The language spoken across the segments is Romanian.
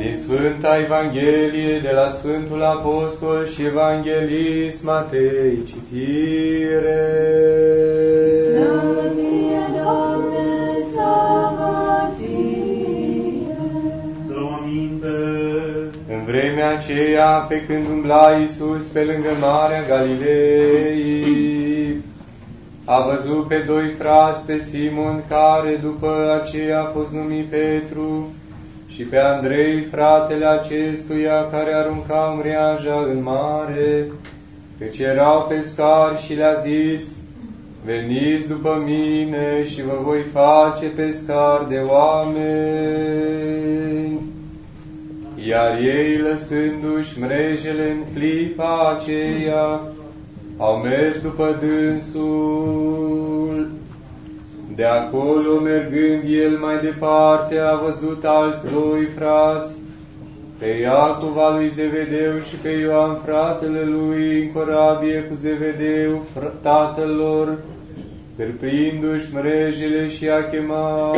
Din Sfânta Evanghelie de la Sfântul Apostol și Evanghelist Matei, citire. Slavă ție, Doamne, slavă ție! Dă-o aminte! În vremea aceea, pe când umbla Iisus pe lângă Marea Galilei, a văzut pe doi frați, pe Simon, care după aceea a fost numit Petru, și pe Andrei, fratele acestuia, care arunca mreaja în mare, căci erau pescari, și le-a zis: veniți după mine și vă voi face pescari de oameni. Iar ei, lăsându-și mrejele în clipa aceea, au mers după dânsul. De acolo, mergând el mai departe, a văzut alți doi frați, pe Iacov al lui Zevedeu și pe Ioan fratele lui, în corabie cu Zevedeu, tatăl lor, perprindu-și mrejele, și a chemat.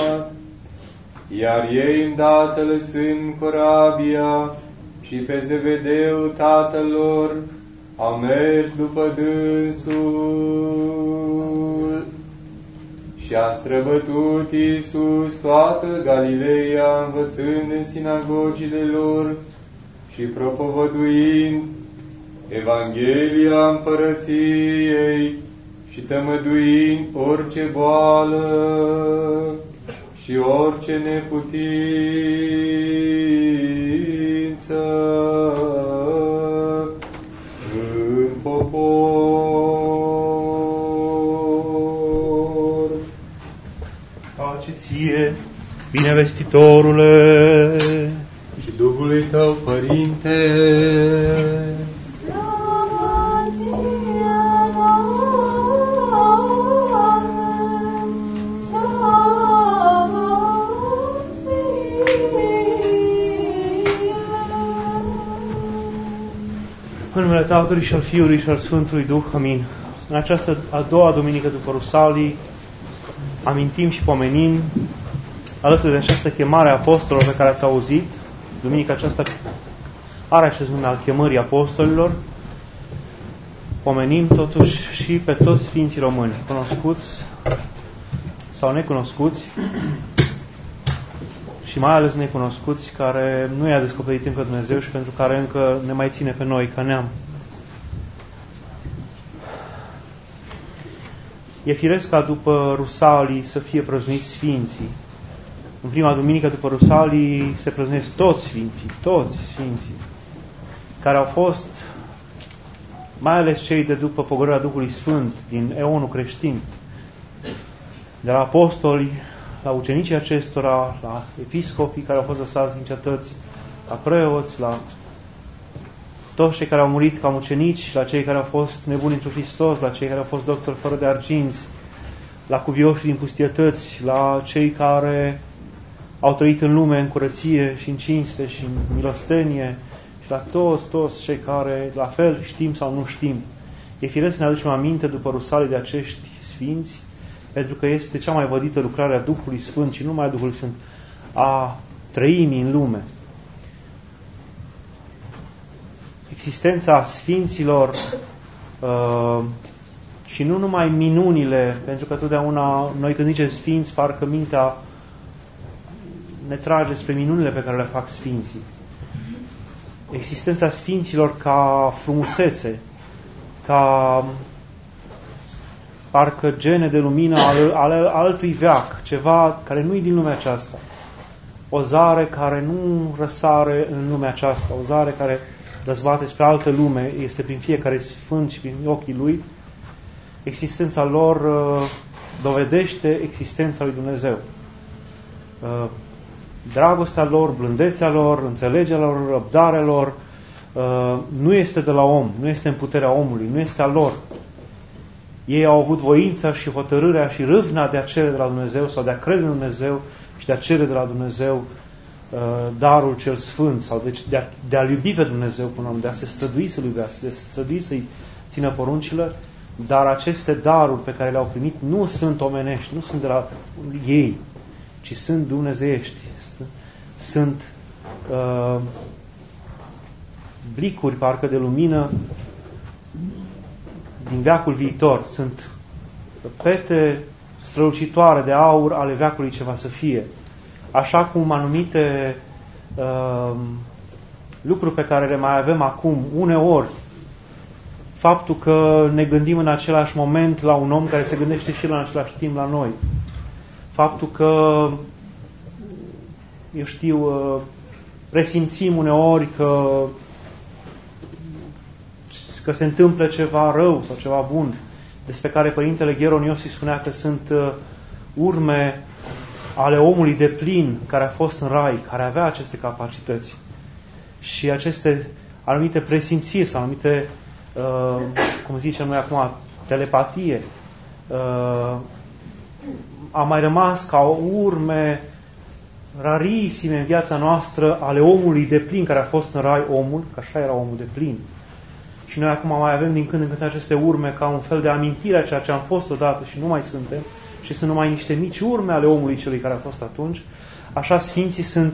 Iar ei, îndată lăsând corabia și pe Zevedeu, tatăl lor, au mers după dânsul. Și a străbătut Iisus toată Galileea, învățând în sinagogile lor și propovăduind Evanghelia Împărăției și tămăduind orice boală și orice neputință în popor. Pace ție, binevestitorule, Și Duhului tău, Părinte. Slavă ție, Doamne, slavă ție! în numele Tatălui și al Fiului și al Sfântului Duh, amin. În această a doua duminică după Rusalii, amintim și pomenim, alături de această chemare a apostolilor pe care ați auzit. Duminica aceasta are acest nume al chemării apostolilor. Pomenim totuși și pe toți Sfinții Români, cunoscuți sau necunoscuți, și mai ales necunoscuți, care nu i-a descoperit încă Dumnezeu și pentru care încă ne mai ține pe noi ca neam. E firesc ca după Rusalii să fie prăznuiți Sfinții. În prima duminică după Rusalii se prăznuiesc toți Sfinții, care au fost, mai ales cei de după pogorârea Duhului Sfânt din eonul creștin, de la apostoli, la ucenicii acestora, la episcopii care au fost lăsați din cetăți, la preoți, la toți cei care au murit ca mucenici, la cei care au fost nebuni într-un Hristos, la cei care au fost doctori fără de arginți, la cuvioșii din pustietăți, la cei care au trăit în lume în curăție și în cinste și în milostenie, și la toți cei care, la fel, știm sau nu știm. E firesc să ne aducem aminte după Rusalii de acești Sfinți, pentru că este cea mai vădită lucrare a Duhului Sfânt, și nu numai a Duhului Sfânt, a treimii în lume. Existența Sfinților și nu numai minunile, pentru că totdeauna noi când zicem Sfinți, parcă mintea ne trage spre minunile pe care le fac Sfinții. Existența Sfinților ca frumusețe, ca parcă gene de lumină ale altui veac, ceva care nu e din lumea aceasta. O zare care nu răsare în lumea aceasta, o zare care răzbate spre altă lume, este prin fiecare sfânt și prin ochii lui. Existența lor dovedește existența lui Dumnezeu. Dragostea lor, blândețea lor, înțelegerea lor, răbdarea lor nu este de la om, nu este în puterea omului, nu este a lor. Ei au avut voința și hotărârea și râvna de a cere de la Dumnezeu sau de a crede în Dumnezeu și de a cere de la Dumnezeu darul cel sfânt, sau de a-L iubi pe Dumnezeu până de a se strădui să-L iubească, de a se strădui să-i țină poruncile, dar aceste daruri pe care le-au primit nu sunt omenești, nu sunt de la ei, ci sunt dumnezeiești. Sunt blicuri, parcă de lumină, din veacul viitor. Sunt pete strălucitoare de aur ale veacului ce va să fie. Așa cum anumite lucruri pe care le mai avem acum, uneori, faptul că ne gândim în același moment la un om care se gândește și în același timp la noi. Faptul că, eu știu, presimțim uneori că se întâmplă ceva rău sau ceva bun, despre care Părintele Gheron Iosif spunea că sunt urme ale omului deplin care a fost în rai, care avea aceste capacități. Și aceste anumite presimțiri sau anumite, cum zicem noi acum, telepatie, a mai rămas ca urme rarisime în viața noastră ale omului deplin care a fost în rai, omul, că așa era omul deplin. Și noi acum mai avem din când în când aceste urme ca un fel de amintire a ceea ce am fost odată și nu mai suntem, și sunt numai niște mici urme ale omului celui care a fost atunci. Așa Sfinții sunt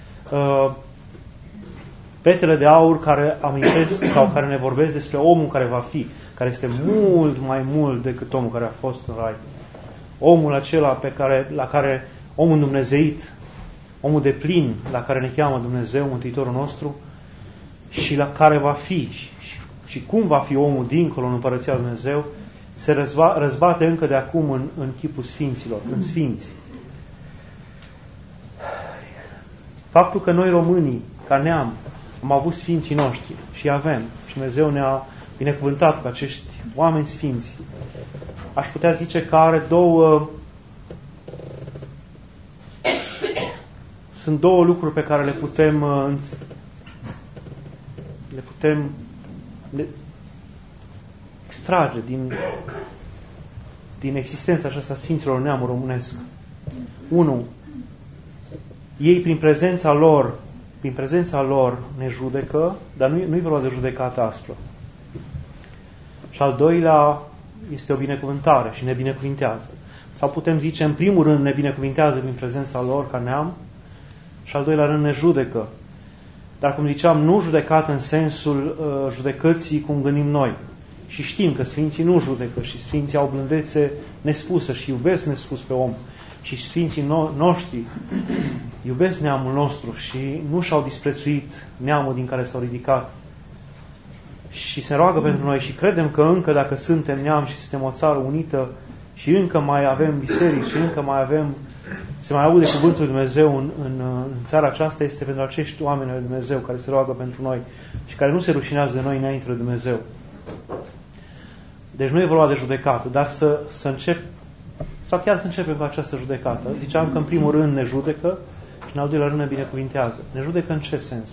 petele de aur care amintesc sau care ne vorbesc despre omul care va fi, care este mult mai mult decât omul care a fost în rai. Omul acela la care omul dumnezeit, omul deplin, la care ne cheamă Dumnezeu, Mântuitorul nostru, și la care va fi și cum va fi omul dincolo în Împărăția lui Dumnezeu, se răzbate încă de acum în chipul Sfinților, în Sfinți. Faptul că noi românii, ca neam, am avut Sfinții noștri și avem, și Dumnezeu ne-a binecuvântat cu acești oameni sfinți, aș putea zice că are sunt două lucruri pe care le putem extrage din existența aceasta Sfinților neamul românesc. 1. Ei prin prezența lor ne judecă, dar nu-i vorba de judecată aspră. Și al doilea este o binecuvântare și ne binecuvintează. Sau putem zice, în primul rând ne binecuvintează prin prezența lor ca neam și al doilea rând ne judecă. Dar cum ziceam, nu judecată în sensul judecății cum gândim noi. Și știm că Sfinții nu judecă și Sfinții au blândețe nespusă și iubesc nespus pe om. Și Sfinții noștri iubesc neamul nostru și nu și-au disprețuit neamul din care s-au ridicat. Și se roagă pentru noi și credem că încă dacă suntem neam și suntem o țară unită și încă mai avem biserici și încă mai avem, se mai aude cuvântul lui Dumnezeu în țara aceasta, este pentru acești oameni al lui Dumnezeu care se roagă pentru noi și care nu se rușinează de noi înainte de Dumnezeu. Deci nu e vorba de judecată, dar să începem cu această judecată. Ziceam că în primul rând ne judecă și în al doilea rând ne binecuvintează. Ne judecă în ce sens?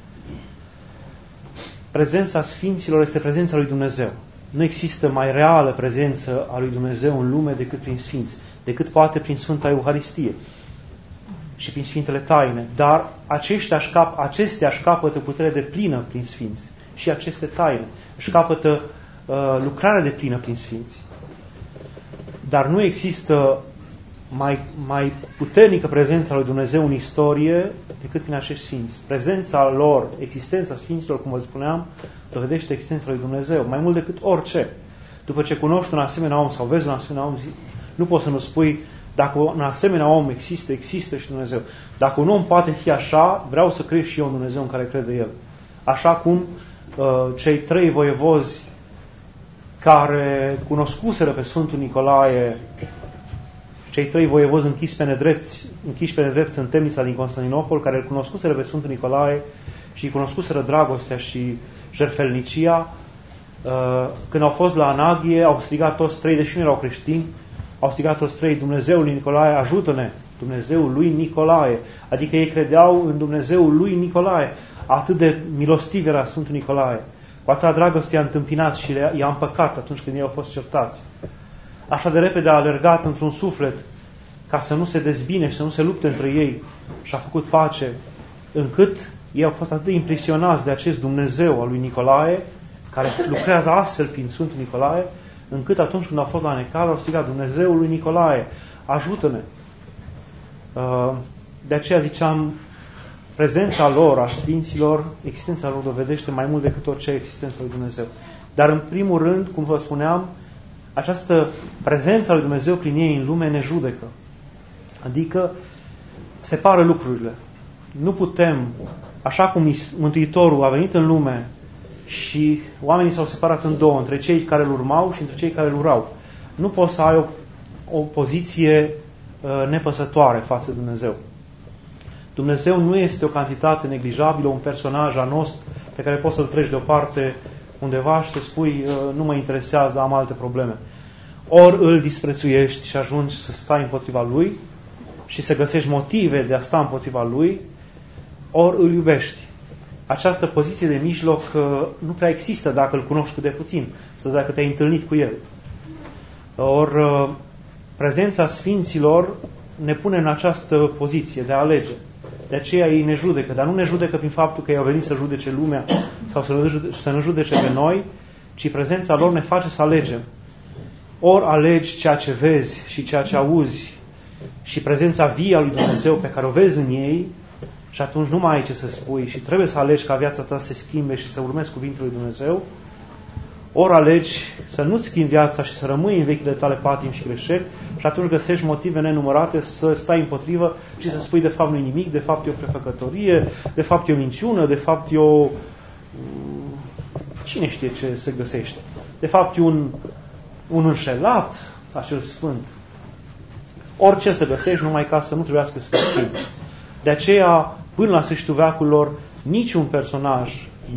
Prezența Sfinților este prezența lui Dumnezeu. Nu există mai reală prezență a lui Dumnezeu în lume decât prin Sfinți, decât poate prin Sfânta Euharistie și prin Sfintele Taine. Dar acestea își capătă putere de plină prin Sfinți și aceste taine își capătă lucrarea de plină prin Sfinți. Dar nu există mai puternică prezența lui Dumnezeu în istorie decât prin acești Sfinți. Prezența lor, existența Sfinților, cum vă spuneam, dovedește existența lui Dumnezeu, mai mult decât orice. După ce cunoști un asemenea om sau vezi un asemenea om, nu poți să nu spui, dacă un asemenea om există și Dumnezeu. Dacă un om poate fi așa, vreau să cred și eu în Dumnezeu în care crede el. Așa cum cei 3 voievozi care cunoscuseră pe Sfântul Nicolae, cei 3 voievozi închiși pe nedrept în temnița din Constantinopol, care îl cunoscuseră pe Sfântul Nicolae și cunoscuseră dragostea și jertfelnicia, când au fost la Anaghie, au strigat toți 3, deși nu erau creștini, au strigat toți 3, Dumnezeul lui Nicolae, ajută-ne! Dumnezeul lui Nicolae. Adică ei credeau în Dumnezeul lui Nicolae. Atât de milostiv era Sfântul Nicolae. Cu atâta dragoste i-a întâmpinat și i-a împăcat atunci când ei au fost certați. Așa de repede a alergat într-un suflet ca să nu se dezbine și să nu se lupte între ei și a făcut pace, încât ei au fost atât de impresionați de acest Dumnezeu al lui Nicolae, care lucrează astfel prin Sfântul Nicolae, încât atunci când au fost la necaz, au strigat Dumnezeul lui Nicolae, ajută-ne! De aceea ziceam, prezența lor, a Sfinților, existența lor dovedește mai mult decât orice existența lui Dumnezeu. Dar în primul rând, cum vă spuneam, această prezența lui Dumnezeu prin ei în lume ne judecă. Adică separă lucrurile. Nu putem, așa cum Mântuitorul a venit în lume și oamenii s-au separat în două, între cei care îl urmau și între cei care îl urau. Nu poți să ai o poziție nepăsătoare față de Dumnezeu. Dumnezeu nu este o cantitate neglijabilă, un personaj anost pe care poți să-l treci deoparte undeva și să spui nu mă interesează, am alte probleme. Ori îl disprețuiești și ajungi să stai împotriva lui și să găsești motive de a sta împotriva lui, ori îl iubești. Această poziție de mijloc nu prea există dacă îl cunoști cât de puțin, sau dacă te-ai întâlnit cu el. Ori prezența Sfinților ne pune în această poziție de a alege. De aceea ei ne judecă, dar nu ne judecă prin faptul că ei au venit să judece lumea sau să ne judece pe noi, ci prezența lor ne face să alegem. Ori alegi ceea ce vezi și ceea ce auzi și prezența vie a lui Dumnezeu pe care o vezi în ei și atunci nu mai ai ce să spui și trebuie să alegi ca viața ta să se schimbe și să urmezi cuvintele lui Dumnezeu. Ori alegi să nu-ți schimbi viața și să rămâi în vechile tale patimi și greșeli și atunci găsești motive nenumărate să stai împotrivă și să spui de fapt nu-i nimic, de fapt e o prefăcătorie, de fapt e o minciună, de fapt e o... Cine știe ce se găsește? De fapt e un înșelat, acel sfânt. Orice să găsești, numai ca să nu trebuiască să te schimbi. De aceea, până la sfârșitul veacurilor, niciun personaj,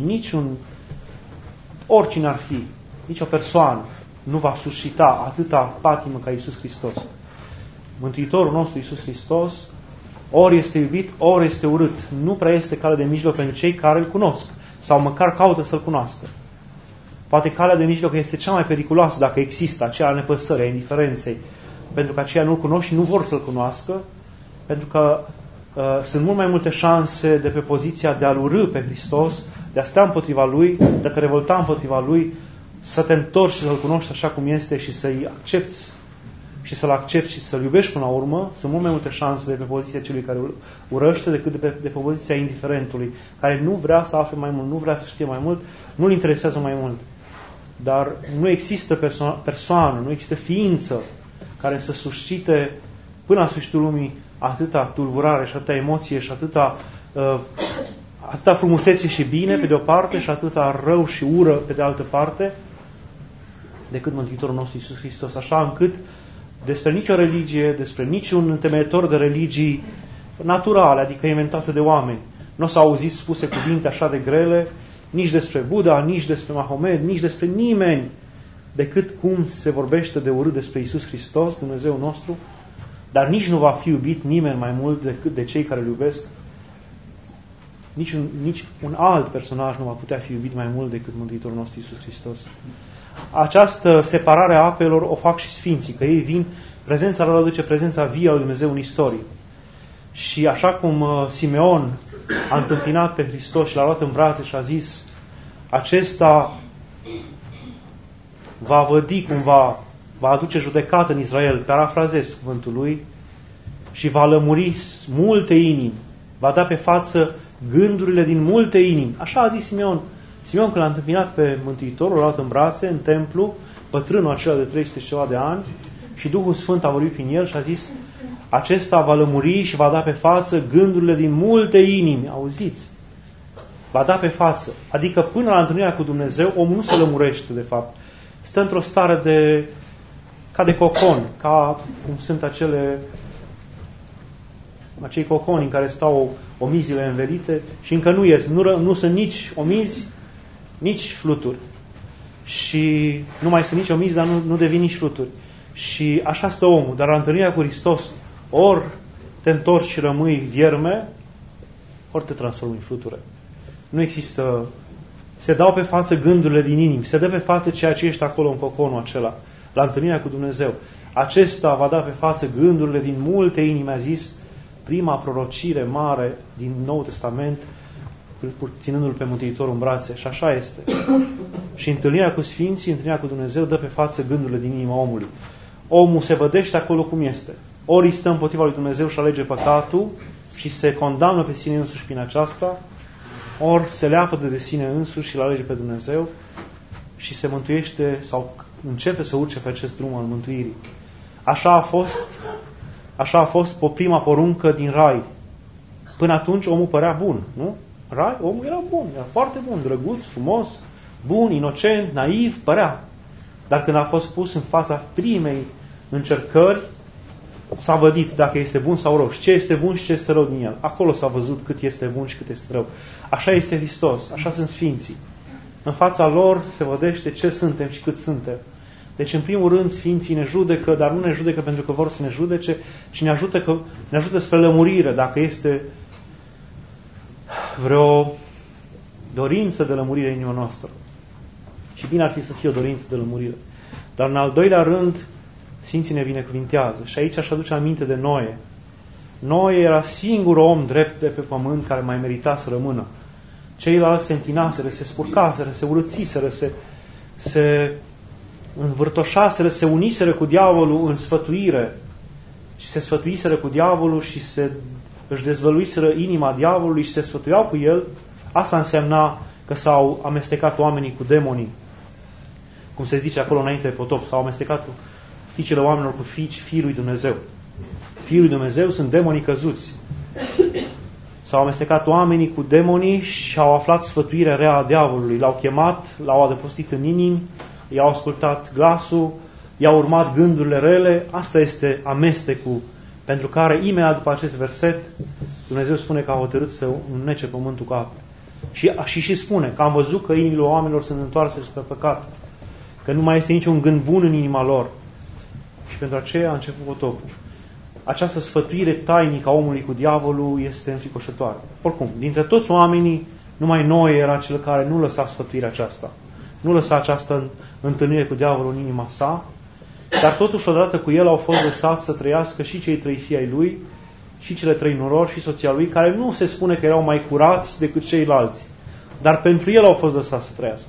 oricine ar fi, nicio persoană nu va suscita atâta patimă ca Iisus Hristos. Mântuitorul nostru Iisus Hristos ori este iubit, ori este urât. Nu prea este cale de mijloc pentru cei care îl cunosc sau măcar caută să-l cunoască. Poate calea de mijloc este cea mai periculoasă dacă există, aceea a nepăsării, a indiferenței, pentru că aceia nu-l cunosc și nu vor să-l cunoască, pentru că sunt mult mai multe șanse de pe poziția de a-L urî pe Hristos, de a sta împotriva Lui, de a te revolta împotriva Lui, să te întorci și să-L cunoști așa cum este și să-i accepti și să-L accepti și să-L iubești până la urmă. Sunt mult mai multe șanse de pe poziția celui care urăște decât de pe poziția indiferentului, care nu vrea să afle mai mult, nu vrea să știe mai mult, nu-L interesează mai mult. Dar nu există persoană, nu există ființă care să suscite până la sfârșitul lumii atâta tulburare și atâta emoție și atâta frumusețe și bine pe de o parte și atâta rău și ură pe de altă parte decât Mântuitorul nostru Iisus Hristos, așa încât despre nicio religie, despre niciun întemeitor de religii naturale, adică inventate de oameni, nu s-au auzit spuse cuvinte așa de grele nici despre Buddha, nici despre Mahomed, nici despre nimeni, decât cum se vorbește de urât despre Iisus Hristos, Dumnezeu nostru, dar nici nu va fi iubit nimeni mai mult decât de cei care îl iubesc. Nici un alt personaj nu va putea fi iubit mai mult decât Mântuitorul nostru Iisus Hristos. Această separare a apelor o fac și Sfinții, că ei vin, prezența lor aduce prezența vie a lui Dumnezeu în istorie. Și așa cum Simeon a întâmpinat pe Hristos și l-a luat în brațe și a zis, acesta va vădi cumva, va aduce judecată în Israel, parafrazez cuvântul lui, și va lămuri multe inimi, va da pe față gândurile din multe inimi. Așa a zis Simeon. Simeon, când l-a întâmpinat pe Mântuitorul, l-a luat în brațe, în templu, bătrânul acela de 300 și ceva de ani, și Duhul Sfânt a vorbit prin el și a zis, acesta va lămuri și va da pe față gândurile din multe inimi. Auziți? Va da pe față. Adică până la întâlnirea cu Dumnezeu, omul nu se lămurește, de fapt. Stă într-o stare ca de cocon, ca cum sunt acei coconi în care stau omizile învelite și încă nu ies. Nu sunt nici omizi, nici fluturi. Și nu mai sunt nici omizi, dar nu devin nici fluturi. Și așa stă omul. Dar la întâlnirea cu Hristos, ori te întorci și rămâi vierme, ori te transformi în fluture. Nu există... Se dau pe față gândurile din inimi, se dă pe față ceea ce ești acolo în coconul acela, la întâlnirea cu Dumnezeu. Acesta va da pe față gândurile din multe inimi, a zis prima prorocire mare din Noul Testament, ținându-L pe Mântuitorul în brațe. Și așa este. Și întâlnirea cu Sfinții, întâlnirea cu Dumnezeu dă pe față gândurile din inima omului. Omul se vădește acolo cum este. Ori stă împotriva lui Dumnezeu și alege păcatul și se condamnă pe sine însuși prin aceasta, ori se leapădă de sine însuși și îl alege pe Dumnezeu și se mântuiește sau începe să urce pe acest drum al mântuirii. Așa a fost prima poruncă din Rai. Până atunci omul părea bun, nu? Rai, omul era bun, era foarte bun, drăguț, frumos, bun, inocent, naiv, părea. Dar când a fost pus în fața primei încercări, s-a vădit dacă este bun sau rău și ce este bun și ce este rău din el. Acolo s-a văzut cât este bun și cât este rău. Așa este Hristos, așa sunt Sfinții. În fața lor se vădește ce suntem și cât suntem. Deci, în primul rând, Sfinții ne judecă, dar nu ne judecă pentru că vor să ne judece, ci ne ajută spre lămurire, dacă este vreo dorință de lămurire în inima noastră. Și bine ar fi să fie o dorință de lămurire. Dar, în al doilea rând, Sfinții ne binecuvintează. Și aici aș aduce aminte de Noe. Noe era singurul om drept de pe pământ care mai merita să rămână. Ceilalți se întinaseră, se spurcaseră, se urățiseră, se învârtoșaseră, se uniseră cu diavolul în sfătuire și se sfătuiseră cu diavolul și își dezvăluiseră inima diavolului și se sfătuiau cu el. Asta însemna că s-au amestecat oamenii cu demonii. Cum se zice acolo înainte de potop, s-au amestecat fiicele oamenilor cu fiii lui Dumnezeu. Fiii lui Dumnezeu sunt demonii căzuți. S-au amestecat oamenii cu demonii și au aflat sfătuirea rea a diavolului. L-au chemat, l-au adăpostit în inimi, i-au ascultat glasul, i-au urmat gândurile rele. Asta este amestecul pentru care, imediat după acest verset, Dumnezeu spune că a hotărât să înnece pământul cu apă. Și spune că am văzut că inimile oamenilor sunt întoarse spre păcat, că nu mai este niciun gând bun în inima lor. Și pentru aceea a început potopul. Această sfătuire tainică a omului cu diavolul este înfricoșătoare. Oricum, dintre toți oamenii, numai Noe era cel care nu lăsa sfătuirea aceasta. Nu lăsa această întâlnire cu diavolul în inima sa, dar totuși odată cu el au fost lăsați să trăiască și cei 3 fii ai lui, și cele 3 norori, și soția lui, care nu se spune că erau mai curați decât ceilalți. Dar pentru el au fost lăsați să trăiască.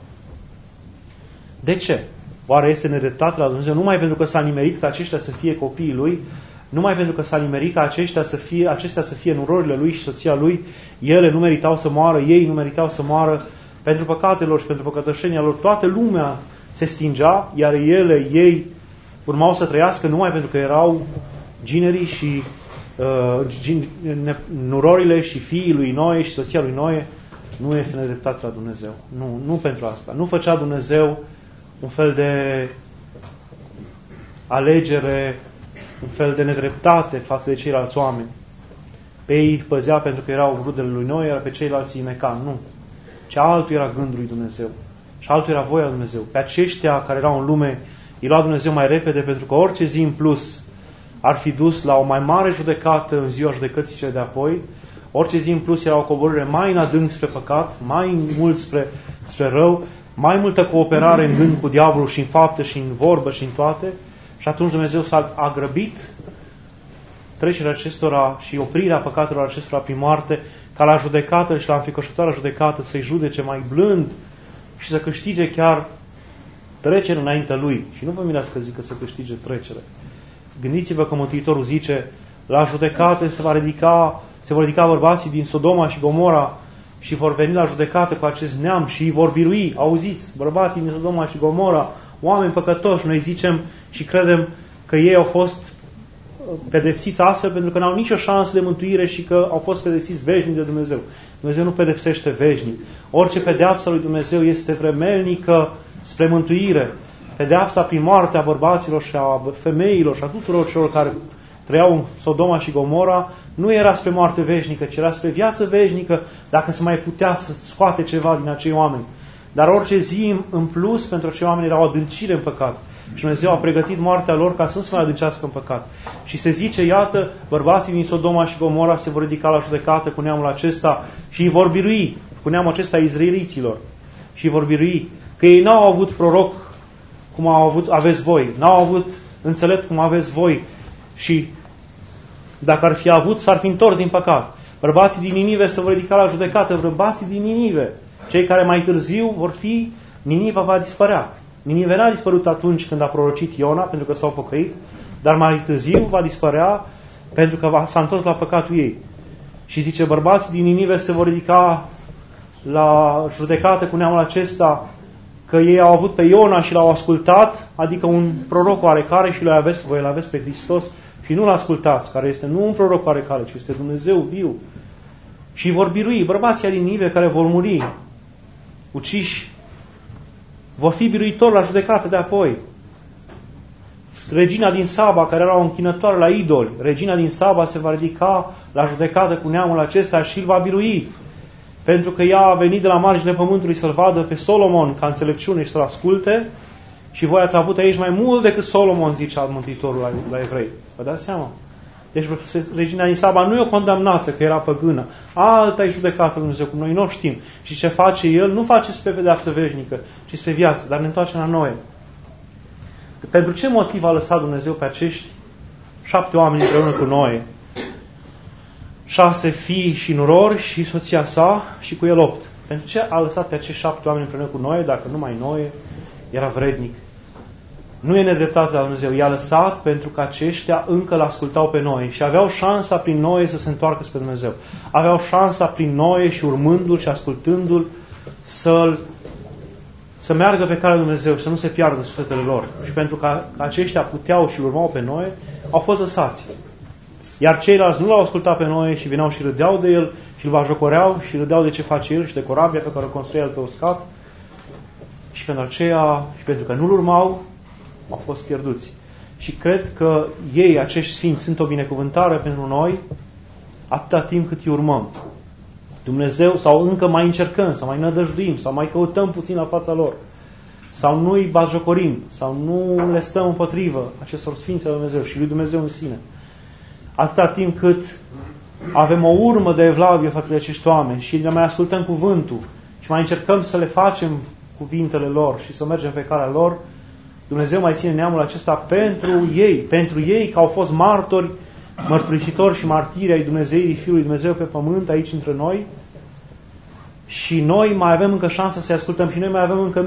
De ce? Oare este nedreptate la Dumnezeu numai pentru că s-a nimerit ca aceștia să fie copiii lui, numai pentru că s-a nimerit ca acestea să fie nurorile lui și soția lui, ele nu meritau să moară, ei nu meritau să moară pentru păcatele lor și pentru păcătășenia lor. Toată lumea se stingea, iar ei urmau să trăiască numai pentru că erau ginerii și nurorile și fiii lui Noe și soția lui Noe. Nu este nedreptate la Dumnezeu. Nu pentru asta. Nu făcea Dumnezeu un fel de alegere, un fel de nedreptate față de ceilalți oameni. Pe ei îi păzea pentru că erau rudele lui Noe, iar pe ceilalți îi meca. Nu. Ce altul era gândul lui Dumnezeu. Și altul era voia lui Dumnezeu. Pe aceștia care erau în lume, îi lua Dumnezeu mai repede, pentru că orice zi în plus ar fi dus la o mai mare judecată în ziua judecății cele de apoi. Orice zi în plus era o coborâre mai în adânc spre păcat, mai mult spre rău, mai multă cooperare în gând cu diavolul și în fapte și în vorbă și în toate. Și atunci Dumnezeu s-a grăbit trecerea acestora și oprirea păcatelor acestora prin moarte, ca la judecată și la înfricoșătoarea judecată să-i judece mai blând și să câștige chiar trecere înaintea lui. Și nu vă mirați că zic că să câștige trecere. Gândiți-vă că Mântuitorul zice, la judecată se vor ridica bărbații din Sodoma și Gomora și vor veni la judecată cu acest neam și îi vor birui. Auziți, bărbații din Sodoma și Gomora, oameni păcătoși, noi zicem și credem că ei au fost pedepsiți astfel pentru că n-au nicio șansă de mântuire și că au fost pedepsiți veșnic de Dumnezeu. Dumnezeu nu pedepsește veșnic. Orice pedeapsă lui Dumnezeu este vremelnică spre mântuire. Pedeapsa prin moartea bărbaților și a femeilor și a tuturor celor care trăiau în Sodoma și Gomora nu era spre moarte veșnică, ci era spre viață veșnică, dacă se mai putea să scoate ceva din acei oameni. Dar orice zi în plus pentru acei oameni era o adâncire în păcat. Și Dumnezeu a pregătit moartea lor ca să nu se mai adâncească în păcat. Și se zice, iată, bărbații din Sodoma și Gomora se vor ridica la judecată cu neamul acesta și îi vor birui, cu neamul acesta izraeliților. Și îi vor birui, că ei n-au avut proroc cum aveți voi, n-au avut înțelept cum aveți voi și dacă ar fi avut, s-ar fi întors din păcat. Bărbații din Ninive se vor ridica la judecată, bărbații din Ninive, cei care mai târziu vor fi, Niniva va dispărea. Ninive n-a dispărut atunci când a prorocit Iona, pentru că s-au pocăit, dar mai târziu va dispărea pentru că s-a întors la păcatul ei. Și zice, bărbații din Ninive se vor ridica la judecată cu neamul acesta, că ei au avut pe Iona și l-au ascultat, adică un proroc oarecare, și voi îl aveți pe Hristos și nu l-ascultați, care este nu un proroc oarecare, ci este Dumnezeu viu. Și vor birui bărbații din Ninive care vor muri uciși, vor fi biruitori la judecată de apoi. Regina din Saba, care era o închinătoare la idoli, regina din Saba se va ridica la judecată cu neamul acesta și îl va birui. Pentru că ea a venit de la marginile pământului să-l vadă pe Solomon ca înțelepciune și să-l asculte, și voi ați avut aici mai mult decât Solomon, zicea Mântuitorul la evrei. Vă dați seama? Deci regina din Saba nu e o condamnată, că era păgână. Alta e judecată Dumnezeu, cum noi nu știm. Și ce face El, nu face spre pedeapsă veșnică, ci spre viață, dar ne întoarce la noi. Pentru ce motiv a lăsat Dumnezeu pe acești 7 oameni împreună cu noi? 6 fii și nurori și soția sa și cu el 8. Pentru ce a lăsat pe acești 7 oameni împreună cu noi, dacă numai noi era vrednic? Nu e nedreptate la Dumnezeu. I-a lăsat pentru că aceștia încă l-ascultau pe noi și aveau șansa prin noi să se întoarcă spre Dumnezeu. Aveau șansa prin noi și urmându-L și ascultându-L să meargă pe calea Dumnezeu și să nu se piardă sufletele lor. Și pentru că aceștia puteau și urmau pe noi, au fost lăsați. Iar ceilalți nu l-au ascultat pe noi și veneau și râdeau de el și îl bajocoreau și râdeau de ce face el și de corabia pe care o construia el pe uscat. Și pentru aceea, și pentru că nu-l urmau, au fost pierduți. Și cred că ei, acești sfinți, sunt o binecuvântare pentru noi atâta timp cât îi urmăm. Dumnezeu, sau încă mai încercăm, sau mai nădăjduim, sau mai căutăm puțin la fața lor, sau nu îi batjocorim, sau nu le stăm împotrivă acestor sfinți al Dumnezeu și lui Dumnezeu în sine. Atâta timp cât avem o urmă de evlavie față de acești oameni și le mai ascultăm cuvântul și mai încercăm să le facem cuvintele lor și să mergem pe calea lor, Dumnezeu mai ține neamul acesta pentru ei că au fost martori, mărturisitori și martiri ai Dumnezeirii Fiului Dumnezeu pe pământ, aici între noi, și noi mai avem încă șansa să-i ascultăm și noi mai avem încă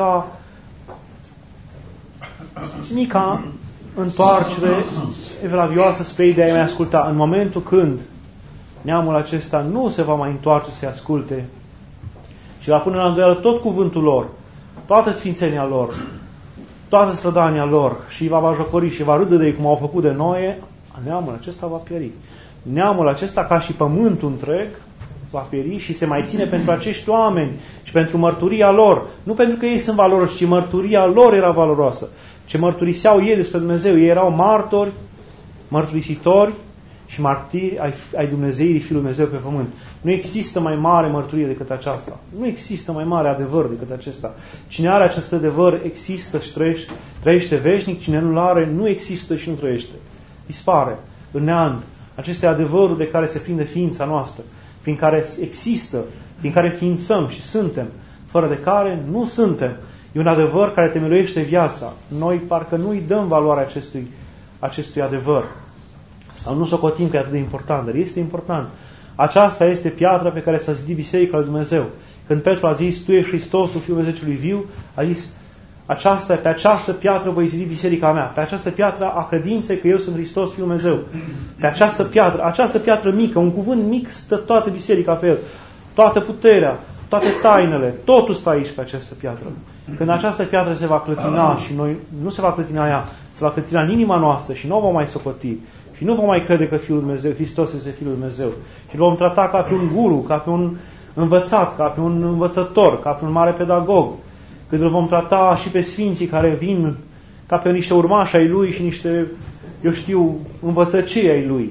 mica întoarcere evlavioasă spre ei de a-i mai asculta. În momentul când neamul acesta nu se va mai întoarce să-i asculte și va pune la îndoială tot cuvântul lor, toată sfințenia lor, toată strădania lor și va bajocori și va râde de ei cum au făcut de noi, neamul acesta va pieri. Neamul acesta, ca și pământul întreg, va pieri și se mai ține pentru acești oameni și pentru mărturia lor. Nu pentru că ei sunt valoroși, ci mărturia lor era valoroasă. Ce mărturiseau ei despre Dumnezeu, ei erau martori, mărturisitori și martiri ai Dumnezeirii Fiului Dumnezeu pe pământ. Nu există mai mare mărturie decât aceasta. Nu există mai mare adevăr decât acesta. Cine are acest adevăr există și trăiește veșnic, cine nu-l are nu există și nu trăiește. Dispare, în neant. Acesta e adevărul de care se prinde ființa noastră, prin care există, prin care ființăm și suntem, fără de care nu suntem. E un adevăr care temeluiește viața. Noi parcă nu îi dăm valoare acestui adevăr. Sau nu socotim că e atât de important, dar este important. Aceasta este piatra pe care s-a zidit Biserica lui Dumnezeu. Când Petru a zis, Tu ești Hristosul, Fiul Dumnezeului viu, a zis, pe această piatră voi zidi biserica mea. Pe această piatră a credinței că eu sunt Hristos, Fiul Dumnezeu. Pe această piatră mică, un cuvânt mic, stă toată biserica pe el. Toată puterea, toate tainele, totul stă aici pe această piatră. Când această piatră se va clătina și noi nu se va clătina ea, se va clătina în inima noastră și nu o vom mai socoti și nu vom mai crede că Fiul Dumnezeu, Hristos este Fiul Dumnezeu. Și îl vom trata ca pe un guru, ca pe un învățat, ca pe un învățător, ca pe un mare pedagog. Când îl vom trata și pe sfinții care vin ca pe niște urmași ai lui și niște, învățăcii ai lui.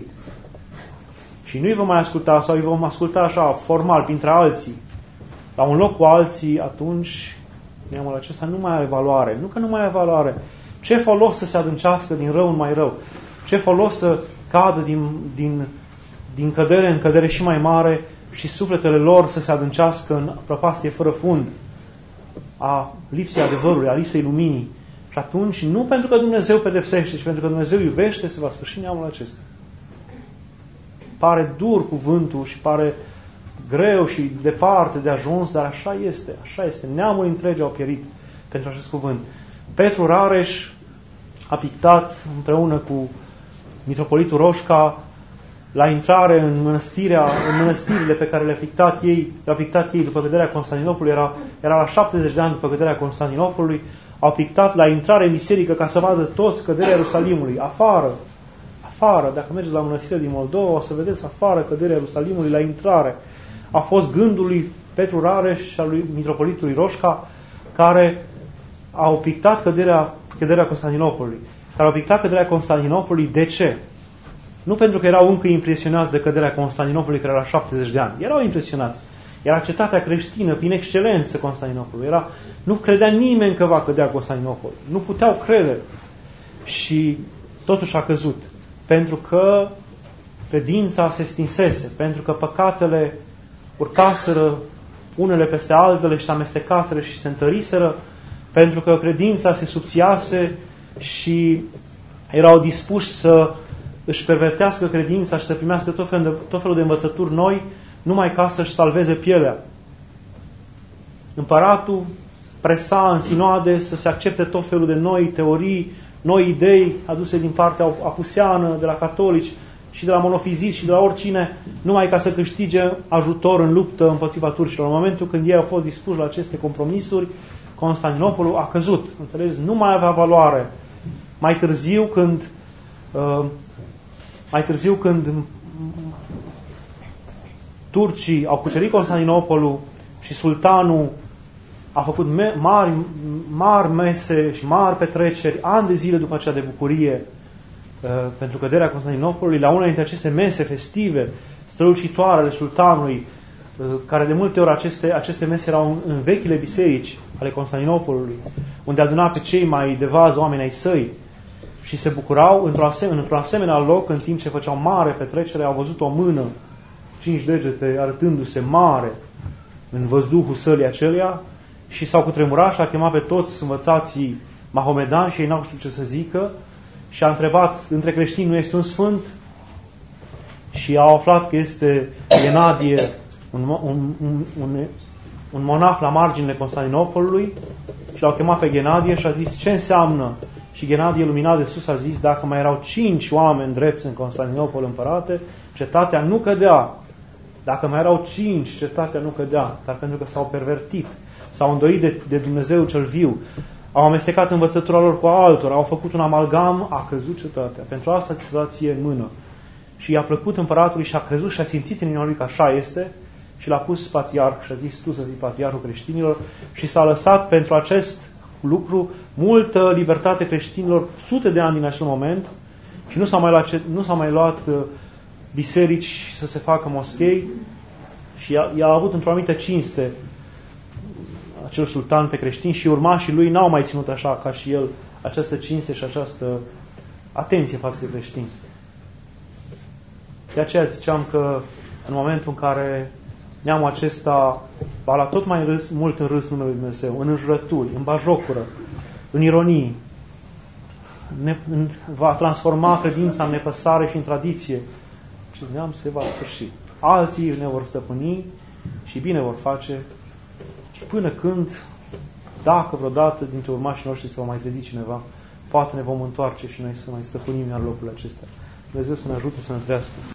Și nu îi vom mai asculta sau îi vom asculta așa, formal, printre alții, la un loc cu alții, atunci neamul acesta nu mai are valoare. Nu că nu mai are valoare. Ce folos să se adâncească din rău în mai rău? Ce folos să cadă din cădere în cădere și mai mare și sufletele lor să se adâncească în prăpastie fără fund a lipsei adevărului, a lipsei luminii. Și atunci, nu pentru că Dumnezeu pedepsește, ci pentru că Dumnezeu iubește, se va sfârși neamul acesta. Pare dur cuvântul și pare greu și departe de ajuns, dar așa este. Așa este. Neamul întregi au pierit pentru acest cuvânt. Petru Rareș a pictat împreună cu mitropolitul Roșca la intrare în mănăstirile pe care le-au pictat ei după căderea Constantinopolului, era la 70 de ani după căderea Constantinopolului, au pictat la intrare în biserică ca să vadă toți căderea Ierusalimului, afară, dacă mergeți la mănăstirea din Moldova, o să vedeți afară căderea Ierusalimului la intrare. A fost gândul lui Petru Rareș și al lui mitropolitului Roșca, care au pictat căderea Constantinopolului. Care au pictat căderea Constantinopolului, de ce? Nu pentru că erau încă impresionați de căderea Constantinopolului, care era 70 de ani. Erau impresionați. Era cetatea creștină, prin excelență, Constantinopolul. Nu credea nimeni că va cădea Constantinopol. Nu puteau crede. Și totuși a căzut. Pentru că credința se stinsese. Pentru că păcatele urcaseră unele peste altele și se amestecaseră și se întăriseră. Pentru că credința se subțiase și erau dispuși să își pervertească credința și să primească tot felul de învățături noi, numai ca să-și salveze pielea. Împăratul presa în sinoade să se accepte tot felul de noi teorii, noi idei aduse din partea apuseană, de la catolici și de la monofiziți și de la oricine, numai ca să câștige ajutor în luptă împotriva turcilor. În momentul când ei au fost dispuși la aceste compromisuri, Constantinopolul a căzut. Înțelegeți? Nu mai avea valoare. Mai târziu când turcii au cucerit Constantinopolul și sultanul a făcut mari mese și mari petreceri, ani de zile după aceea de bucurie pentru căderea Constantinopolului, la una dintre aceste mese festive, strălucitoare ale sultanului, care de multe ori aceste mese erau în vechile biserici ale Constantinopolului, unde aduna pe cei mai de vază oameni ai săi și se bucurau într-un asemenea loc, în timp ce făceau mare petrecere, au văzut o mână, 5 degete arătându-se mare în văzduhul sălii aceleia și s-au cutremurat și a chemat pe toți învățații mahomedani și ei n-au știut ce să zică și a întrebat, între creștini nu este un sfânt? Și au aflat că este Genadie, un monah la marginile Constantinopolului, și l-au chemat pe Genadie și a zis ce înseamnă. Și Genadie, luminat de sus, a zis, dacă mai erau 5 oameni drepți în Constantinopol, împărate, cetatea nu cădea. Dacă mai erau 5, cetatea nu cădea, dar pentru că s-au pervertit, s-au îndoit de Dumnezeu cel viu, au amestecat învățătura lor cu altora, au făcut un amalgam, a căzut cetatea. Pentru asta ți se da ție în mână. Și i-a plăcut împăratului și a crezut și a simțit în inima lui că așa este și l-a pus patriarh și a zis, tu să fii patriarhul creștinilor, și s-a lăsat pentru acest lucru multă libertate creștinilor sute de ani din acel moment și nu s-au mai luat biserici să se facă moschei și i-a avut într-o anumită cinste acel sultan pe creștini și urmașii lui n-au mai ținut așa ca și el această cinste și această atenție față de creștini. De aceea ziceam că în momentul în care neamul acesta va lua tot mai mult în râs numele lui Dumnezeu, în înjurături, în bajocură, în ironii, va transforma credința în nepăsare și în tradiție, acest neam se va sfârși. Alții ne vor stăpâni și bine vor face până când, dacă vreodată dintre urmașii noștri se va mai trezi cineva, poate ne vom întoarce și noi să mai stăpânim iar locurile acestea. Dumnezeu să ne ajute să ne trăiască.